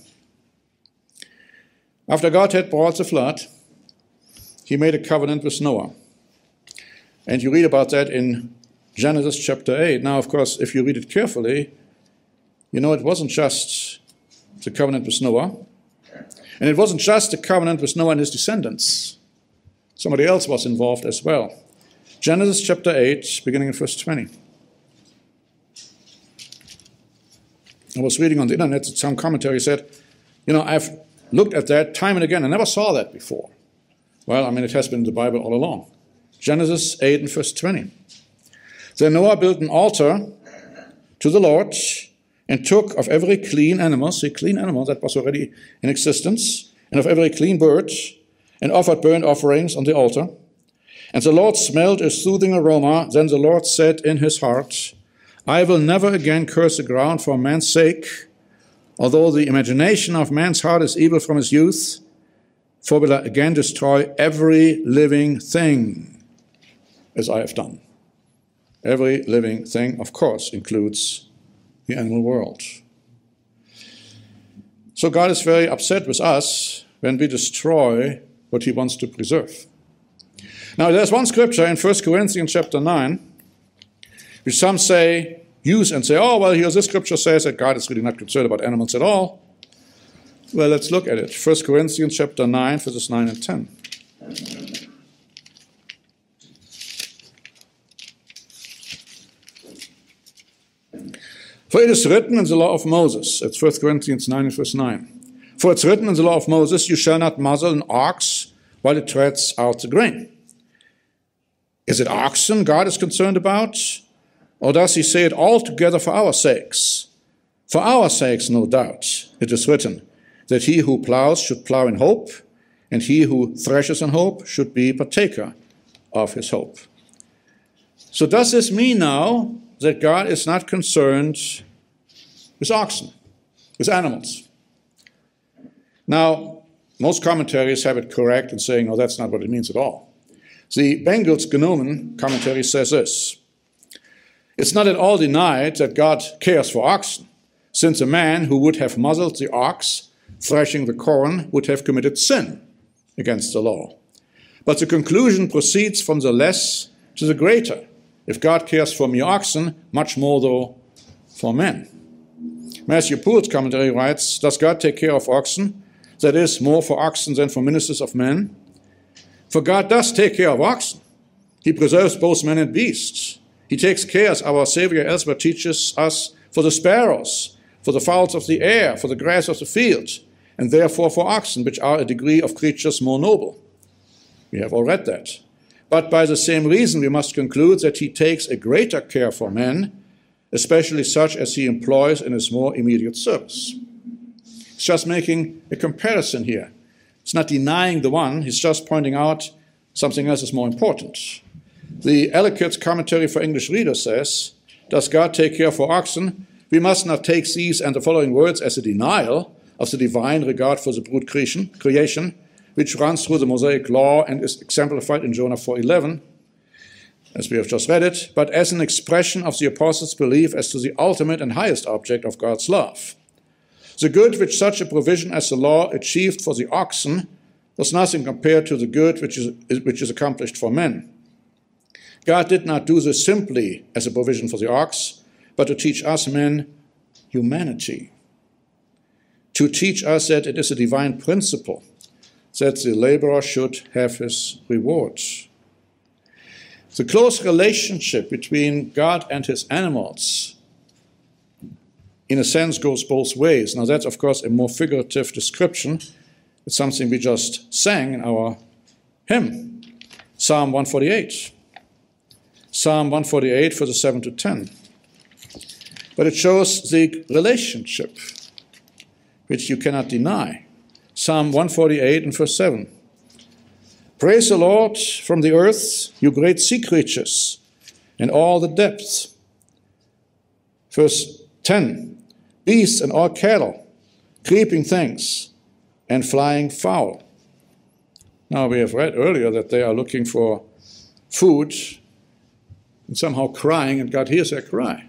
Speaker 1: After God had brought the flood, he made a covenant with Noah. And you read about that in Genesis chapter 8. Now, of course, if you read it carefully, you know it wasn't just the covenant with Noah. And it wasn't just the covenant with Noah and his descendants. Somebody else was involved as well. Genesis chapter 8, beginning in verse 20. I was reading on the internet that some commentary said, I've looked at that time and again. I never saw that before. Well, it has been in the Bible all along. Genesis 8 and verse 20. Then Noah built an altar to the Lord and took of every clean animal, clean animal that was already in existence, and of every clean bird, and offered burnt offerings on the altar. And the Lord smelled a soothing aroma. Then the Lord said in his heart, I will never again curse the ground for man's sake, although the imagination of man's heart is evil from his youth, for will I again destroy every living thing, as I have done. Every living thing, of course, includes the animal world. So God is very upset with us when we destroy what he wants to preserve. Now, there's one scripture in 1 Corinthians chapter 9, which some use and say, oh, well, here this scripture says that God is really not concerned about animals at all. Well, let's look at it. 1 Corinthians chapter 9, verses 9 and 10. For it is written in the law of Moses, that's 1 Corinthians 9 and verse 9. For it's written in the law of Moses, you shall not muzzle an ox while it treads out the grain. Is it oxen God is concerned about? Or does he say it altogether for our sakes? For our sakes, no doubt, it is written that he who plows should plow in hope, and he who threshes in hope should be partaker of his hope. So does this mean now that God is not concerned with oxen, with animals? Now, most commentaries have it correct in saying, no, that's not what it means at all. The Bengals Genomen commentary says this: it's not at all denied that God cares for oxen, since a man who would have muzzled the ox threshing the corn would have committed sin against the law. But the conclusion proceeds from the less to the greater. If God cares for mere oxen, much more, though, for men. Matthew Poole's commentary writes, does God take care of oxen? That is, more for oxen than for ministers of men? For God does take care of oxen. He preserves both men and beasts. He takes care, as our Savior elsewhere teaches us, for the sparrows, for the fowls of the air, for the grass of the field, and therefore for oxen, which are a degree of creatures more noble. We have all read that. But by the same reason, we must conclude that he takes a greater care for men, especially such as he employs in his more immediate service. He's just making a comparison here. He's not denying the one, he's just pointing out something else is more important. The Ellicott's commentary for English readers says, does God take care for oxen? We must not take these and the following words as a denial of the divine regard for the brute creation, which runs through the Mosaic law and is exemplified in Jonah 4:11, as we have just read it, but as an expression of the apostles' belief as to the ultimate and highest object of God's love. The good which such a provision as the law achieved for the oxen was nothing compared to the good which is accomplished for men. God did not do this simply as a provision for the ox, but to teach us men humanity, to teach us that it is a divine principle that the laborer should have his reward. The close relationship between God and his animals, in a sense, goes both ways. Now, that's, of course, a more figurative description. It's something we just sang in our hymn, Psalm 148. Psalm 148, verses 7 to 10. But it shows the relationship, which you cannot deny. Psalm 148 and verse 7. Praise the Lord from the earth, you great sea creatures, and all the depths. Verse 10. Beasts and all cattle, creeping things, and flying fowl. Now, we have read earlier that they are looking for food and somehow crying, and God hears their cry.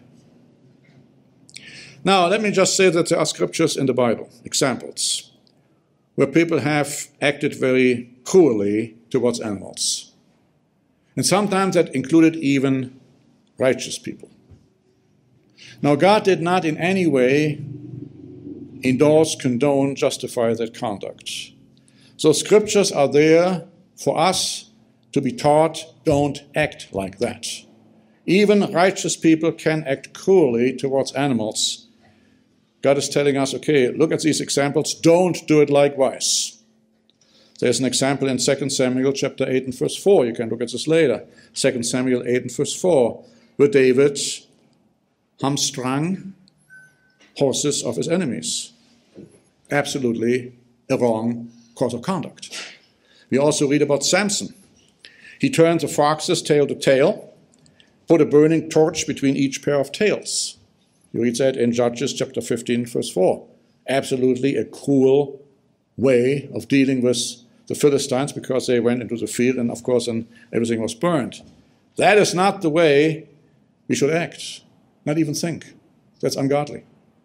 Speaker 1: Now, let me just say that there are scriptures in the Bible, examples, where people have acted very cruelly towards animals. And sometimes that included even righteous people. Now, God did not in any way endorse, condone, justify that conduct. So scriptures are there for us to be taught, don't act like that. Even righteous people can act cruelly towards animals. God is telling us, okay, look at these examples, don't do it likewise. There's an example in 2 Samuel chapter 8 and verse 4. You can look at this later. 2 Samuel 8 and verse 4, where David hamstrung horses of his enemies. Absolutely a wrong course of conduct. We also read about Samson. He turned the fox's tail to tail, put a burning torch between each pair of tails. You read that in Judges chapter 15, verse 4. Absolutely a cruel way of dealing with the Philistines, because they went into the field and, of course, and everything was burned. That is not the way we should act, not even think. That's ungodly.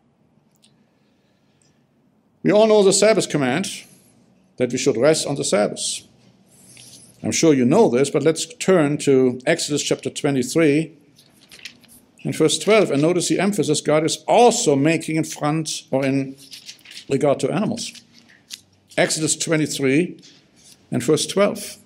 Speaker 1: We all know the Sabbath command, that we should rest on the Sabbath. I'm sure you know this, but let's turn to Exodus chapter 23 and verse 12, and notice the emphasis God is also making in front or in regard to animals. Exodus 23 and verse 12.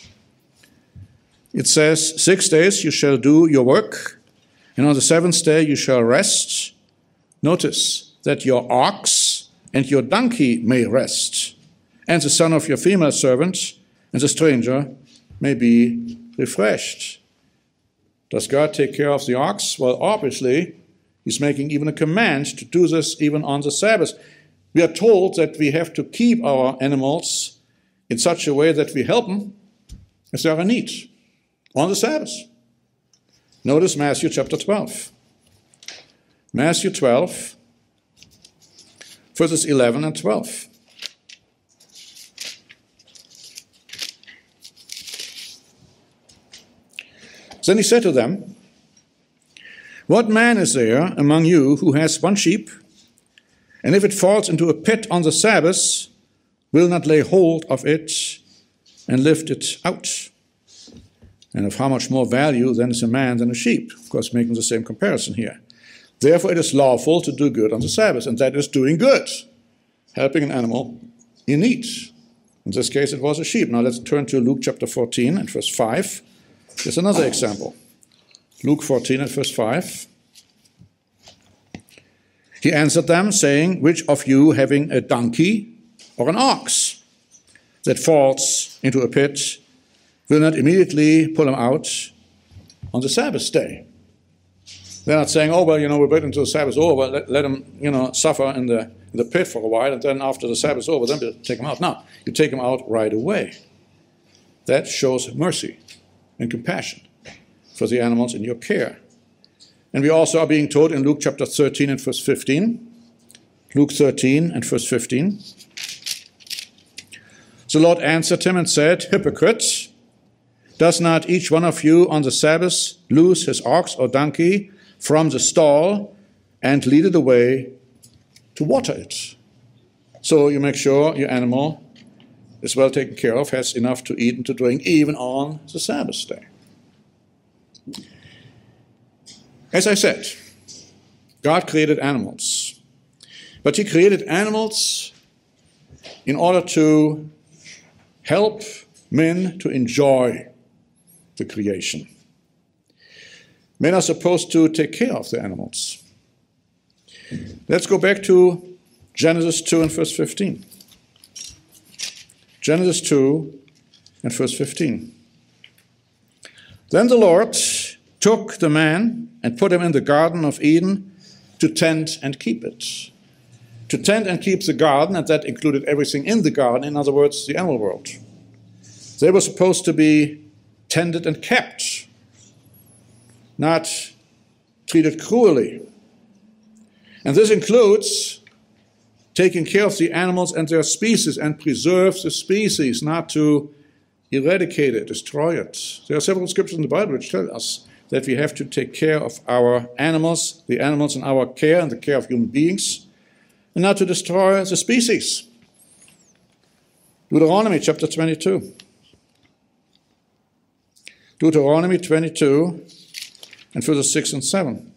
Speaker 1: It says, 6 days you shall do your work, and on the seventh day you shall rest. Notice that your ox and your donkey may rest, and the son of your female servant and the stranger may be refreshed. Does God take care of the ox? Well, obviously, he's making even a command to do this even on the Sabbath. We are told that we have to keep our animals in such a way that we help them as they are in need on the Sabbath. Notice Matthew chapter 12. Matthew 12, verses 11 and 12. Then he said to them, what man is there among you who has one sheep, and if it falls into a pit on the Sabbath, will not lay hold of it and lift it out? And of how much more value then is a man than a sheep? Of course, making the same comparison here. Therefore, it is lawful to do good on the Sabbath, and that is doing good, helping an animal in need. In this case, it was a sheep. Now let's turn to Luke chapter 14 and verse 5. Here's another example. Luke 14 and verse 5. He answered them, saying, which of you having a donkey or an ox that falls into a pit will not immediately pull him out on the Sabbath day? They're not saying, oh, well, we're waiting until the Sabbath is over, let him, suffer in the pit for a while, and then after the Sabbath is over, then we'll take him out. No, you take him out right away. That shows mercy and compassion for the animals in your care. And we also are being told in Luke chapter 13 and verse 15, Luke 13 and verse 15, the Lord answered him and said, hypocrite, does not each one of you on the Sabbath loose his ox or donkey from the stall and lead it away to water it? So you make sure your animal is well taken care of, has enough to eat and to drink, even on the Sabbath day. As I said, God created animals, but he created animals in order to help men to enjoy the creation. Men are supposed to take care of the animals. Let's go back to Genesis 2 and verse 15. Genesis 2 and verse 15. Then the Lord took the man and put him in the Garden of Eden to tend and keep it. To tend and keep the garden, and that included everything in the garden, in other words, the animal world. They were supposed to be tended and kept, not treated cruelly. And this includes taking care of the animals and their species and preserve the species, not to eradicate it, destroy it. There are several scriptures in the Bible which tell us that we have to take care of our animals, the animals in our care and the care of human beings, and not to destroy the species. Deuteronomy chapter 22. Deuteronomy 22 and verses 6 and 7.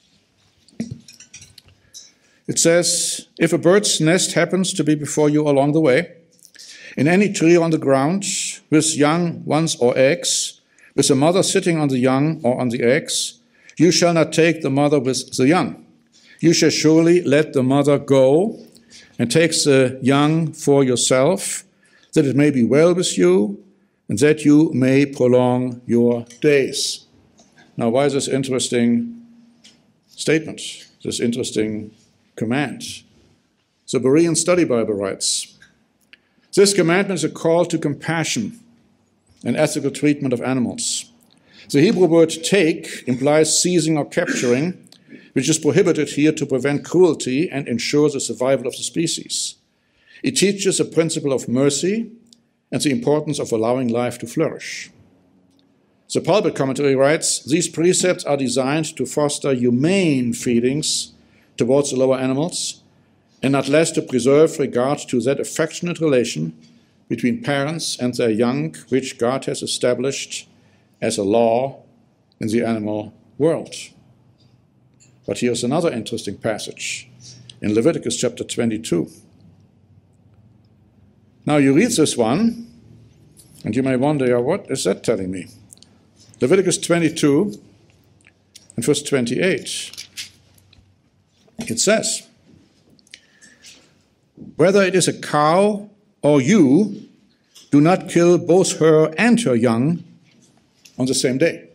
Speaker 1: It says, if a bird's nest happens to be before you along the way, in any tree on the ground, with young ones or eggs, with the mother sitting on the young or on the eggs, you shall not take the mother with the young. You shall surely let the mother go and take the young for yourself, that it may be well with you, and that you may prolong your days. Now, why is this interesting statement, this interesting command? The Berean Study Bible writes, this commandment is a call to compassion and ethical treatment of animals. The Hebrew word take implies seizing or capturing, which is prohibited here to prevent cruelty and ensure the survival of the species. It teaches the principle of mercy and the importance of allowing life to flourish. The Pulpit commentary writes, these precepts are designed to foster humane feelings towards the lower animals, and not less to preserve regard to that affectionate relation between parents and their young, which God has established as a law in the animal world. But here's another interesting passage in Leviticus chapter 22. Now you read this one, and you may wonder, what is that telling me? Leviticus 22 and verse 28. It says, whether it is a cow or you, do not kill both her and her young on the same day.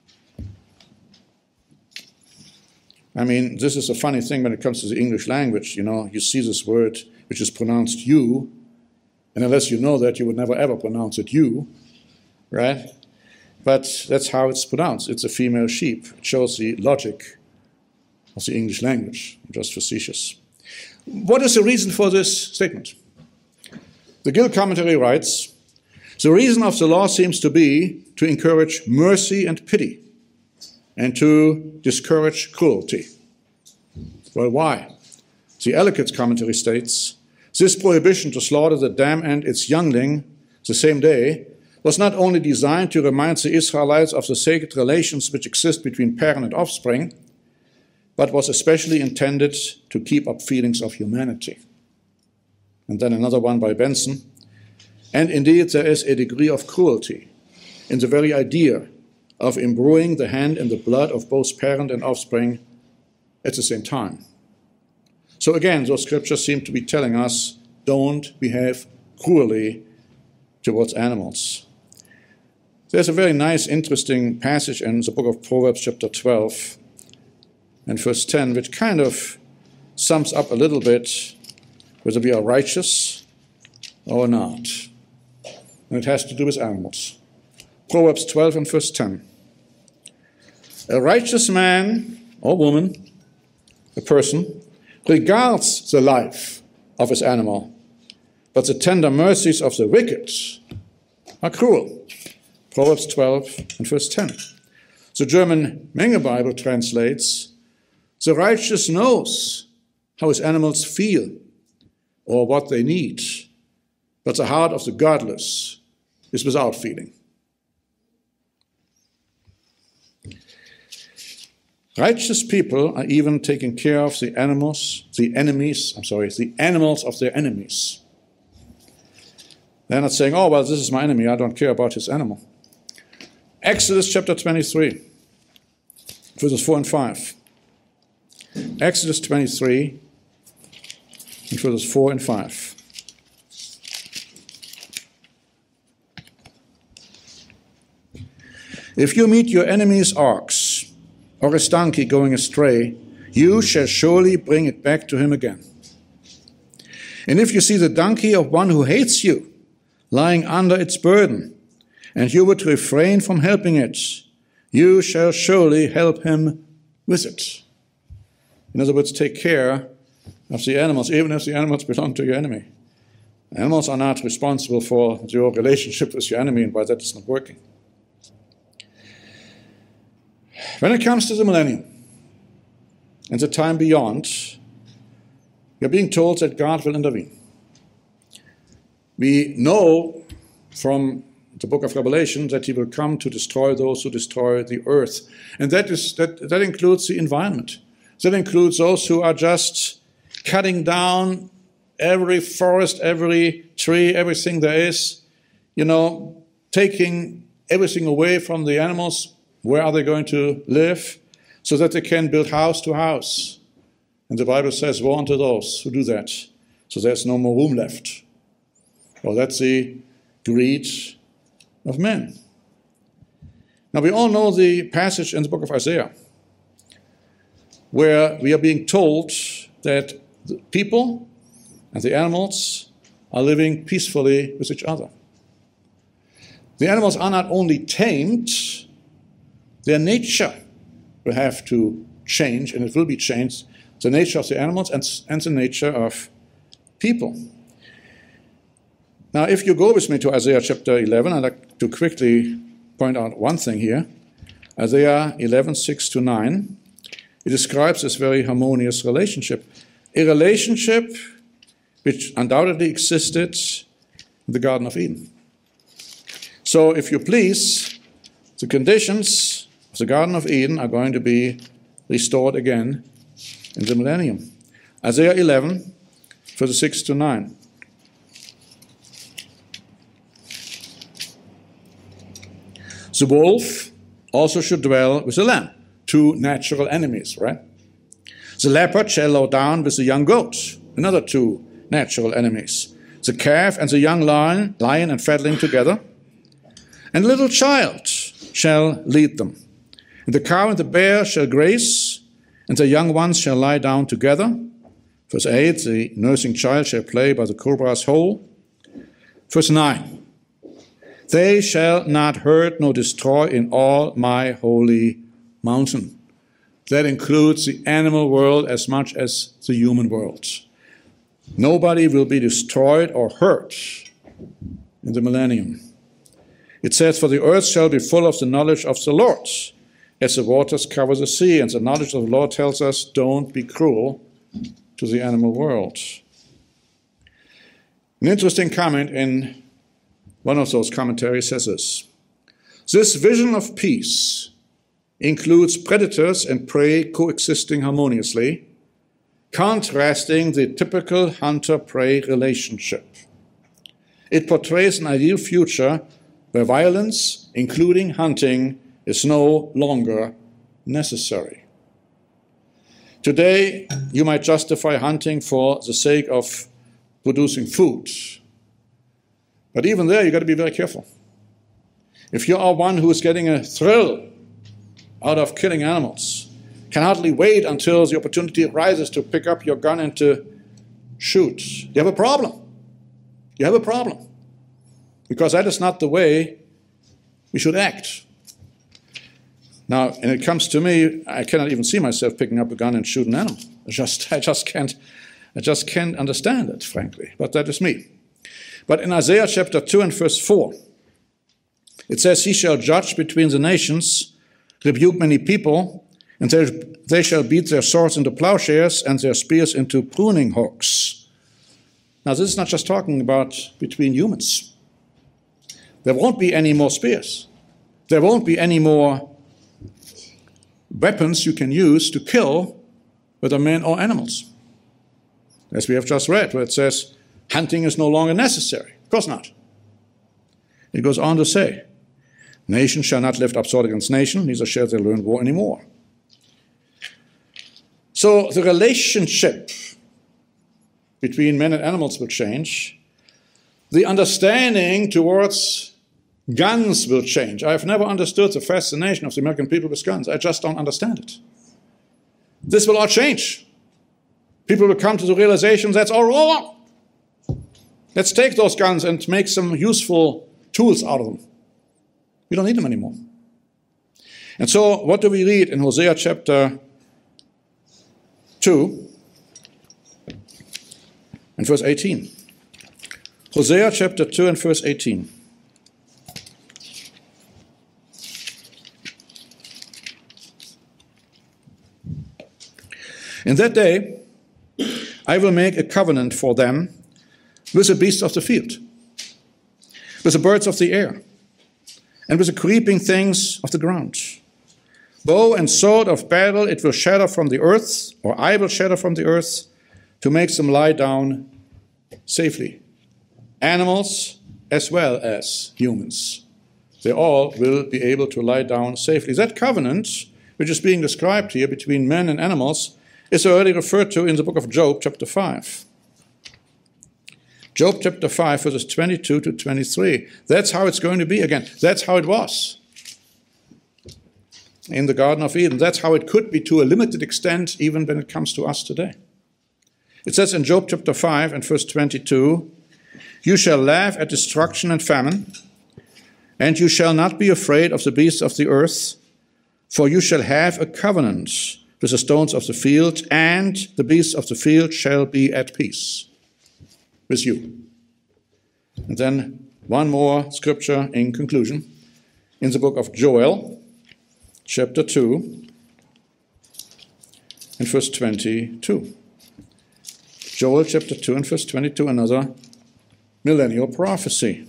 Speaker 1: I mean, this is a funny thing when it comes to the English language. You know, you see this word which is pronounced you, and unless you know that, you would never ever pronounce it you, right? But that's how it's pronounced. It's a female sheep. It shows the logic of the English language. I'm just facetious. What is the reason for this statement? The Gill commentary writes, the reason of the law seems to be to encourage mercy and pity and to discourage cruelty. Well, why? The Ellicott's commentary states, this prohibition to slaughter the dam and its youngling the same day was not only designed to remind the Israelites of the sacred relations which exist between parent and offspring, but was especially intended to keep up feelings of humanity. And then another one by Benson. And indeed, there is a degree of cruelty in the very idea of imbruing the hand in the blood of both parent and offspring at the same time. So again, those scriptures seem to be telling us, don't behave cruelly towards animals. There's a very nice, interesting passage in the book of Proverbs, chapter 12, and verse 10, which kind of sums up a little bit whether we are righteous or not. And it has to do with animals. Proverbs 12 and verse 10. A righteous man or woman, a person, regards the life of his animal, but the tender mercies of the wicked are cruel. Proverbs 12 and verse 10. The German Menge Bible translates, the righteous knows how his animals feel or what they need, but the heart of the godless is without feeling. Righteous people are even taking care of the animals of their enemies. They're not saying, oh, well, this is my enemy, I don't care about his animal. Exodus chapter 23, verses 4 and 5. Exodus 23, verses 4 and 5. If you meet your enemy's ox or his donkey going astray, you shall surely bring it back to him again. And if you see the donkey of one who hates you lying under its burden, and you would refrain from helping it, you shall surely help him with it. In other words, take care of the animals, even if the animals belong to your enemy. Animals are not responsible for your relationship with your enemy and why that is not working. When it comes to the millennium and the time beyond, we are being told that God will intervene. We know from the book of Revelation that he will come to destroy those who destroy the earth. And that includes the environment. That includes those who are just cutting down every forest, every tree, everything there is, taking everything away from the animals. Where are they going to live? So that they can build house to house. And the Bible says, woe unto those who do that. So there's no more room left. Well, that's the greed of men. Now, we all know the passage in the book of Isaiah, where we are being told that the people and the animals are living peacefully with each other. The animals are not only tamed, Their nature will have to change, and it will be changed, the nature of the animals and the nature of people. Now, if you go with me to Isaiah chapter 11, I'd like to quickly point out one thing here. Isaiah 11, 6-9, it describes this very harmonious relationship. A relationship which undoubtedly existed in the Garden of Eden. So, if you please, the conditions of the Garden of Eden are going to be restored again in the millennium. Isaiah 11, verses 6-9. The wolf also should dwell with the lamb, two natural enemies, right? The leopard shall lie down with the young goat, another two natural enemies. The calf and the young lion and fatling together, and a little child shall lead them. And the cow and the bear shall graze, and the young ones shall lie down together. Verse 8, the nursing child shall play by the cobra's hole. Verse 9, they shall not hurt nor destroy in all my holy mountain. That includes the animal world as much as the human world. Nobody will be destroyed or hurt in the millennium. It says, for the earth shall be full of the knowledge of the Lord, as the waters cover the sea. And the knowledge of the Lord tells us, don't be cruel to the animal world. An interesting comment in one of those commentaries says this. This vision of peace includes predators and prey coexisting harmoniously, contrasting the typical hunter-prey relationship. It portrays an ideal future where violence, including hunting, is no longer necessary. Today, you might justify hunting for the sake of producing food. But even there, you've got to be very careful. If you are one who is getting a thrill out of killing animals, can hardly wait until the opportunity arises to pick up your gun and to shoot, you have a problem. You have a problem. Because that is not the way we should act. Now, when it comes to me, I cannot even see myself picking up a gun and shooting an animal. I just can't understand it, frankly. But that is me. But in Isaiah chapter 2 and verse 4, it says, he shall judge between the nations, rebuke many people, and they shall beat their swords into plowshares and their spears into pruning hooks. Now, this is not just talking about between humans. There won't be any more spears. There won't be any more weapons you can use to kill whether men or animals. As we have just read, where it says, hunting is no longer necessary. Of course not. It goes on to say, nation shall not lift up sword against nation, neither shall they learn war anymore. So the relationship between men and animals will change. The understanding towards guns will change. I have never understood the fascination of the American people with guns. I just don't understand it. This will all change. People will come to the realization that's all wrong. Let's take those guns and make some useful tools out of them. We don't need them anymore. And so what do we read in Hosea chapter 2 and verse 18? Hosea chapter 2 and verse 18. In that day, I will make a covenant for them with the beasts of the field, with the birds of the air, and with the creeping things of the ground. Bow and sword of battle it will shatter from the earth, or I will shatter from the earth, to make them lie down safely. Animals as well as humans. They all will be able to lie down safely. That covenant, which is being described here between men and animals, is already referred to in the book of Job, chapter 5. Job chapter 5, verses 22 to 23. That's how it's going to be again. That's how it was in the Garden of Eden. That's how it could be to a limited extent, even when it comes to us today. It says in Job chapter 5 and verse 22, you shall laugh at destruction and famine, and you shall not be afraid of the beasts of the earth, For you shall have a covenant with the stones of the field, and the beasts of the field shall be at peace with you. And then one more scripture in conclusion. In the book of Joel, chapter 2, and verse 22. Joel chapter 2 and verse 22, another millennial prophecy.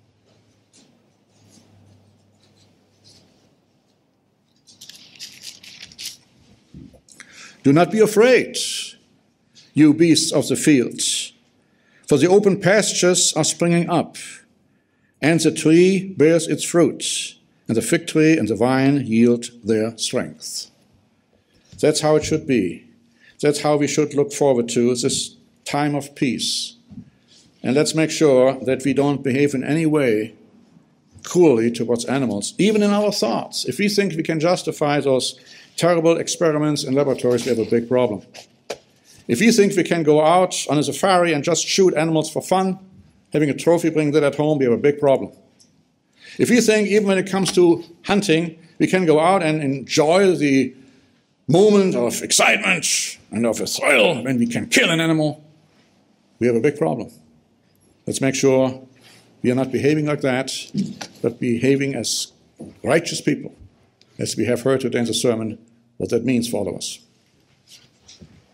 Speaker 1: Do not be afraid, you beasts of the fields, for the open pastures are springing up, and the tree bears its fruit, and the fig tree and the vine yield their strength. That's how it should be. That's how we should look forward to this time of peace. And let's make sure that we don't behave in any way cruelly towards animals, even in our thoughts. If we think we can justify those terrible experiments in laboratories, we have a big problem. If we think we can go out on a safari and just shoot animals for fun, having a trophy, bring that at home, we have a big problem. If we think, even when it comes to hunting, we can go out and enjoy the moment of excitement and of a thrill when we can kill an animal, we have a big problem. Let's make sure we are not behaving like that, but behaving as righteous people, as we have heard today in the sermon, what that means for all of us.